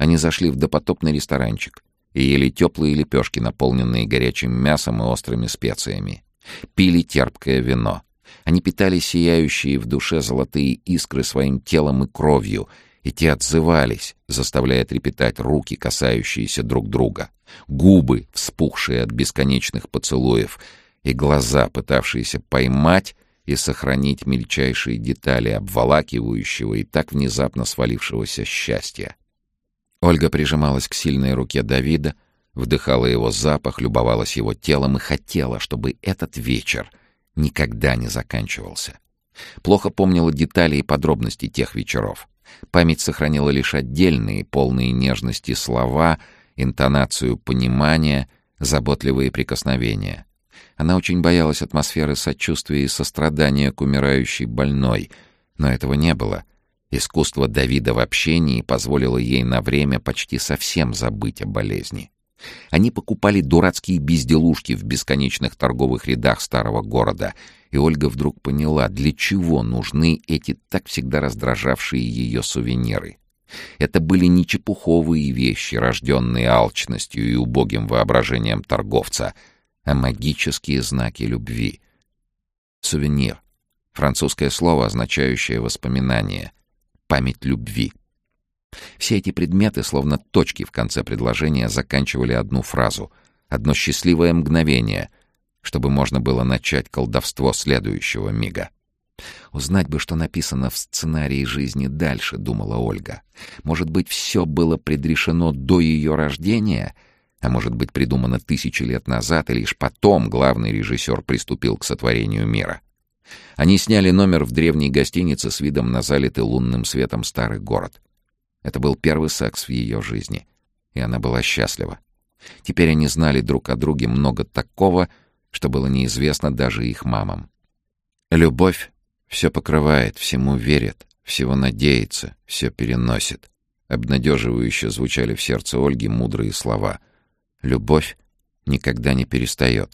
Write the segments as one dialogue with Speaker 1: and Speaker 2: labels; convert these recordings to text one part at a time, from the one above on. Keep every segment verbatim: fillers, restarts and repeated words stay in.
Speaker 1: Они зашли в допотопный ресторанчик и ели теплые лепешки, наполненные горячим мясом и острыми специями. Пили терпкое вино. Они питали сияющие в душе золотые искры своим телом и кровью, и те отзывались, заставляя трепетать руки, касающиеся друг друга, губы, вспухшие от бесконечных поцелуев, и глаза, пытавшиеся поймать и сохранить мельчайшие детали обволакивающего и так внезапно свалившегося счастья. Ольга прижималась к сильной руке Давида, вдыхала его запах, любовалась его телом и хотела, чтобы этот вечер никогда не заканчивался. Плохо помнила детали и подробности тех вечеров. Память сохранила лишь отдельные, полные нежности слова, интонацию понимания, заботливые прикосновения. Она очень боялась атмосферы сочувствия и сострадания к умирающей больной, но этого не было. Искусство Давида в общении позволило ей на время почти совсем забыть о болезни. Они покупали дурацкие безделушки в бесконечных торговых рядах старого города, и Ольга вдруг поняла, для чего нужны эти так всегда раздражавшие ее сувениры. Это были не чепуховые вещи, рожденные алчностью и убогим воображением торговца, а магические знаки любви. Сувенир — французское слово, означающее воспоминание, память любви. Все эти предметы, словно точки в конце предложения, заканчивали одну фразу, одно счастливое мгновение, чтобы можно было начать колдовство следующего мига. «Узнать бы, что написано в сценарии жизни дальше», — думала Ольга. «Может быть, все было предрешено до ее рождения, а может быть, придумано тысячи лет назад, и лишь потом главный режиссер приступил к сотворению мира». Они сняли номер в древней гостинице с видом на залитый лунным светом старый город. Это был первый секс в ее жизни, и она была счастлива. Теперь они знали друг о друге много такого, что было неизвестно даже их мамам. Любовь все покрывает, всему верит, всего надеется, все переносит. Обнадеживающе звучали в сердце Ольги мудрые слова. Любовь никогда не перестает.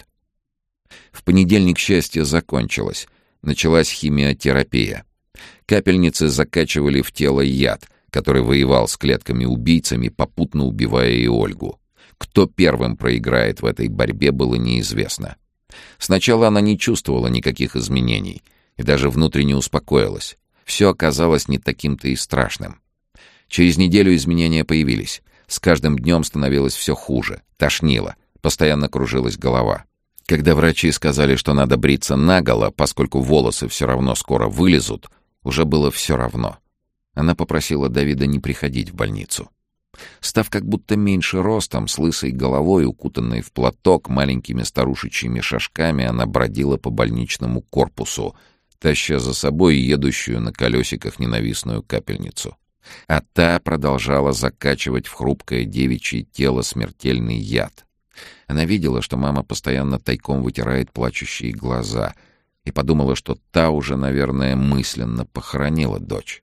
Speaker 1: В понедельник счастье закончилось. Началась химиотерапия. Капельницы закачивали в тело яд, который воевал с клетками-убийцами, попутно убивая и Ольгу. Кто первым проиграет в этой борьбе, было неизвестно. Сначала она не чувствовала никаких изменений и даже внутренне успокоилась. Все оказалось не таким-то и страшным. Через неделю изменения появились. С каждым днем становилось все хуже, тошнило, постоянно кружилась голова. Когда врачи сказали, что надо бриться наголо, поскольку волосы все равно скоро вылезут, уже было все равно. Она попросила Давида не приходить в больницу. Став как будто меньше ростом, с лысой головой, укутанной в платок, маленькими старушечьими шажками, она бродила по больничному корпусу, таща за собой едущую на колесиках ненавистную капельницу. А та продолжала закачивать в хрупкое девичье тело смертельный яд. Она видела, что мама постоянно тайком вытирает плачущие глаза, и подумала, что та уже, наверное, мысленно похоронила дочь.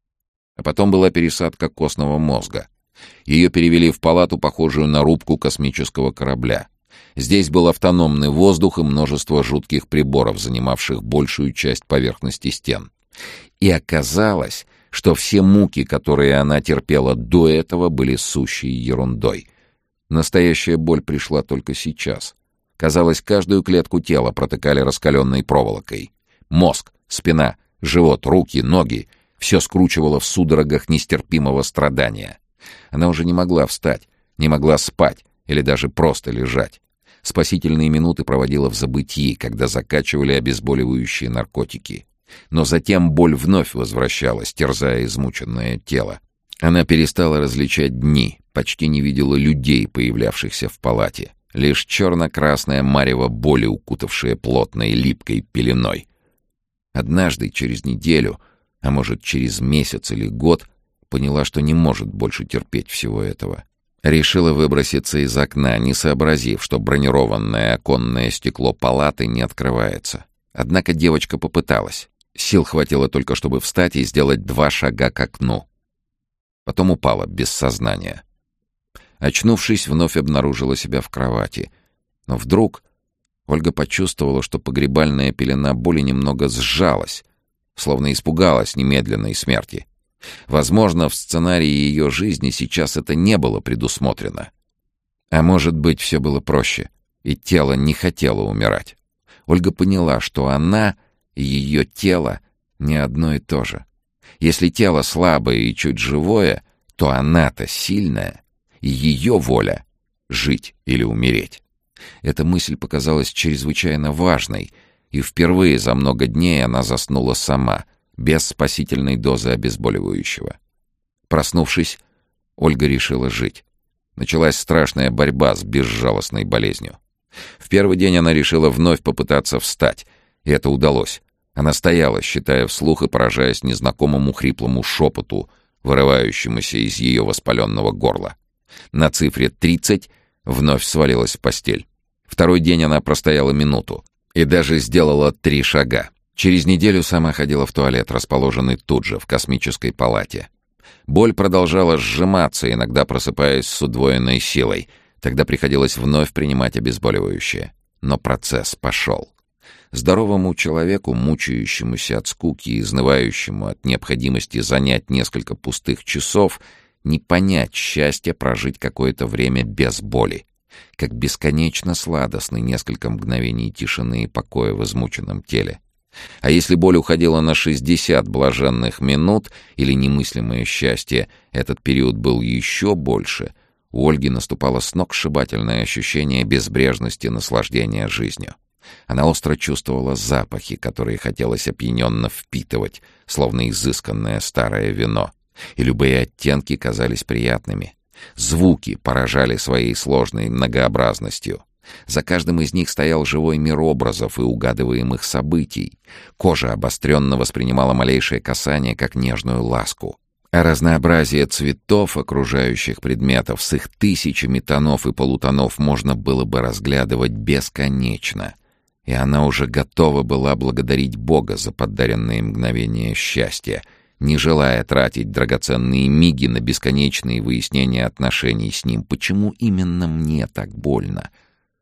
Speaker 1: А потом была пересадка костного мозга. Ее перевели в палату, похожую на рубку космического корабля. Здесь был автономный воздух и множество жутких приборов, занимавших большую часть поверхности стен. И оказалось, что все муки, которые она терпела до этого, были сущей ерундой. Настоящая боль пришла только сейчас. Казалось, каждую клетку тела протыкали раскаленной проволокой. Мозг, спина, живот, руки, ноги — все скручивало в судорогах нестерпимого страдания. Она уже не могла встать, не могла спать или даже просто лежать. Спасительные минуты проводила в забытии, когда закачивали обезболивающие наркотики. Но затем боль вновь возвращалась, терзая измученное тело. Она перестала различать дни, почти не видела людей, появлявшихся в палате. Лишь черно-красное марево боли, укутавшее плотной липкой пеленой. Однажды, через неделю, а может, через месяц или год, поняла, что не может больше терпеть всего этого. Решила выброситься из окна, не сообразив, что бронированное оконное стекло палаты не открывается. Однако девочка попыталась. Сил хватило только, чтобы встать и сделать два шага к окну. Потом упала, без сознания. Очнувшись, вновь обнаружила себя в кровати. Но вдруг Ольга почувствовала, что погребальная пелена боли немного сжалась, словно испугалась немедленной смерти. Возможно, в сценарии ее жизни сейчас это не было предусмотрено. А может быть, все было проще, и тело не хотело умирать. Ольга поняла, что она и ее тело не одно и то же. Если тело слабое и чуть живое, то она-то сильная, и ее воля — жить или умереть. Эта мысль показалась чрезвычайно важной, и впервые за много дней она заснула сама, без спасительной дозы обезболивающего. Проснувшись, Ольга решила жить. Началась страшная борьба с безжалостной болезнью. В первый день она решила вновь попытаться встать, и это удалось. Она стояла, считая вслух и поражаясь незнакомому хриплому шепоту, вырывающемуся из ее воспаленного горла. На цифре тридцать вновь свалилась в постель. Второй день она простояла минуту и даже сделала три шага. Через неделю сама ходила в туалет, расположенный тут же, в космической палате. Боль продолжала сжиматься, иногда просыпаясь с удвоенной силой. Тогда приходилось вновь принимать обезболивающее. Но процесс пошел. Здоровому человеку, мучающемуся от скуки и изнывающему от необходимости занять несколько пустых часов, не понять счастья прожить какое-то время без боли. Как бесконечно сладостны несколько мгновений тишины и покоя в измученном теле. А если боль уходила на шестьдесят блаженных минут или немыслимое счастье, этот период был еще больше, у Ольги наступало сногсшибательное ощущение безбрежности наслаждения жизнью. Она остро чувствовала запахи, которые хотелось опьяненно впитывать, словно изысканное старое вино, и любые оттенки казались приятными. Звуки поражали своей сложной многообразностью. За каждым из них стоял живой мир образов и угадываемых событий. Кожа обостренно воспринимала малейшее касание как нежную ласку. А разнообразие цветов, окружающих предметов, с их тысячами тонов и полутонов можно было бы разглядывать бесконечно. И она уже готова была благодарить Бога за подаренные мгновения счастья, не желая тратить драгоценные миги на бесконечные выяснения отношений с ним. Почему именно мне так больно?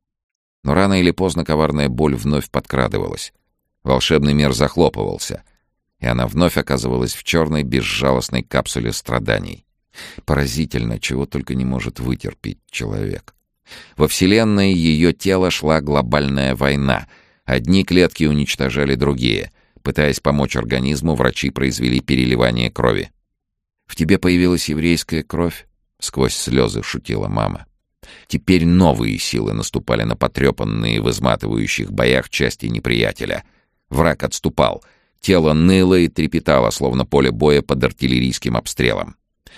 Speaker 1: Но рано или поздно коварная боль вновь подкрадывалась. Волшебный мир захлопывался, и она вновь оказывалась в черной безжалостной капсуле страданий. Поразительно, чего только не может вытерпеть человек. Во Вселенной ее тело шла глобальная война. Одни клетки уничтожали другие. Пытаясь помочь организму, врачи произвели переливание крови. «В тебе появилась еврейская кровь?» — сквозь слезы шутила мама. Теперь новые силы наступали на потрепанные в изматывающих боях части неприятеля. Враг отступал. Тело ныло и трепетало, словно поле боя под артиллерийским обстрелом.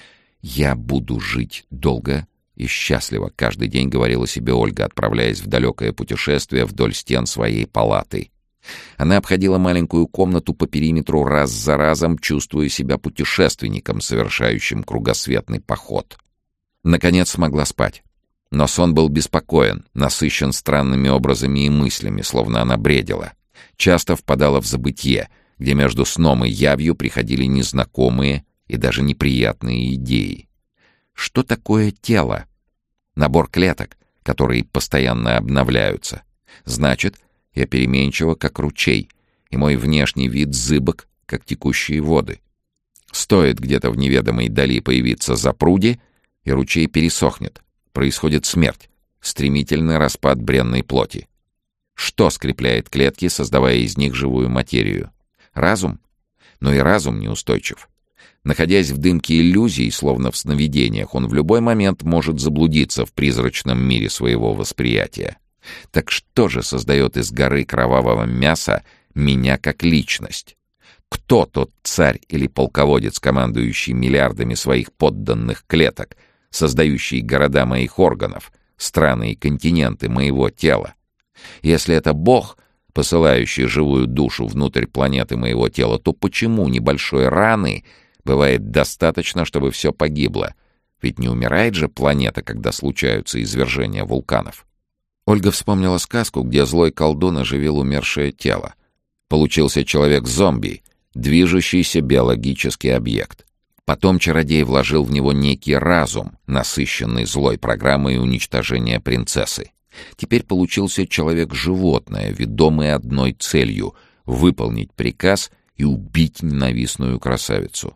Speaker 1: «Я буду жить долго и счастливо», — каждый день говорила себе Ольга, отправляясь в далекое путешествие вдоль стен своей палаты. Она обходила маленькую комнату по периметру раз за разом, чувствуя себя путешественником, совершающим кругосветный поход. Наконец смогла спать. Но сон был беспокоен, насыщен странными образами и мыслями, словно она бредила. Часто впадала в забытье, где между сном и явью приходили незнакомые и даже неприятные идеи. Что такое тело? Набор клеток, которые постоянно обновляются. Значит, я переменчива, как ручей, и мой внешний вид зыбок, как текущие воды. Стоит где-то в неведомой дали появиться запруде, и ручей пересохнет. Происходит смерть, стремительный распад бренной плоти. Что скрепляет клетки, создавая из них живую материю? Разум? Но и разум неустойчив. Находясь в дымке иллюзий, словно в сновидениях, он в любой момент может заблудиться в призрачном мире своего восприятия. Так что же создает из горы кровавого мяса меня как личность? Кто тот царь или полководец, командующий миллиардами своих подданных клеток, создающий города моих органов, страны и континенты моего тела? Если это Бог, посылающий живую душу внутрь планеты моего тела, то почему небольшой раны бывает достаточно, чтобы все погибло? Ведь не умирает же планета, когда случаются извержения вулканов. Ольга вспомнила сказку, где злой колдун оживил умершее тело. Получился человек-зомби, движущийся биологический объект. Потом чародей вложил в него некий разум, насыщенный злой программой уничтожения принцессы. Теперь получился человек-животное, ведомый одной целью — выполнить приказ и убить ненавистную красавицу.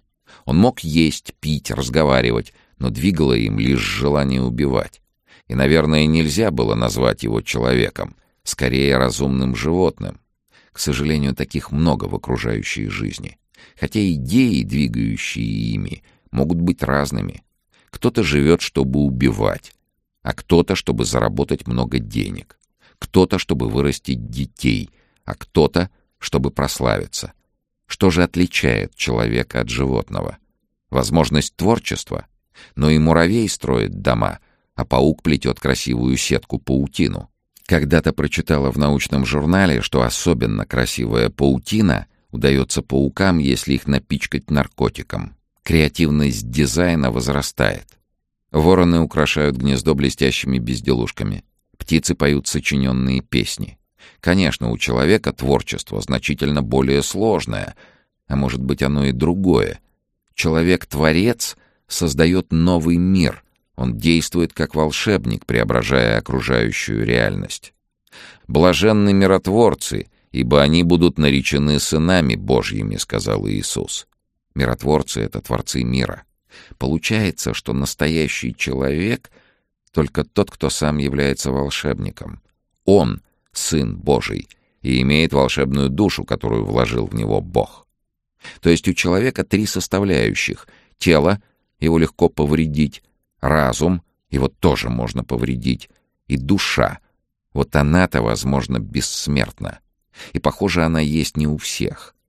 Speaker 1: Он мог есть, пить, разговаривать, но двигало им лишь желание убивать. И, наверное, нельзя было назвать его человеком, скорее разумным животным. К сожалению, таких много в окружающей жизни. Хотя идеи, двигающие ими, могут быть разными. Кто-то живет, чтобы убивать, а кто-то, чтобы заработать много денег. Кто-то, чтобы вырастить детей, а кто-то, чтобы прославиться. Что же отличает человека от животного? Возможность творчества? Но и муравей строит дома, а паук плетет красивую сетку-паутину. Когда-то прочитала в научном журнале, что особенно красивая паутина удается паукам, если их напичкать наркотиком. Креативность дизайна возрастает. Вороны украшают гнездо блестящими безделушками. Птицы поют сочиненные песни. Конечно, у человека творчество значительно более сложное, а может быть, оно и другое. Человек-творец создает новый мир. Он действует как волшебник, преображая окружающую реальность. «Блаженны миротворцы, ибо они будут наречены сынами Божьими», — сказал Иисус. Миротворцы — это творцы мира. Получается, что настоящий человек — только тот, кто сам является волшебником. Он — Сын Божий и имеет волшебную душу, которую вложил в него Бог. То есть у человека три составляющих. Тело — его легко повредить, разум — его тоже можно повредить, и душа — вот она-то, возможно, бессмертна. И, похоже, она есть не у всех.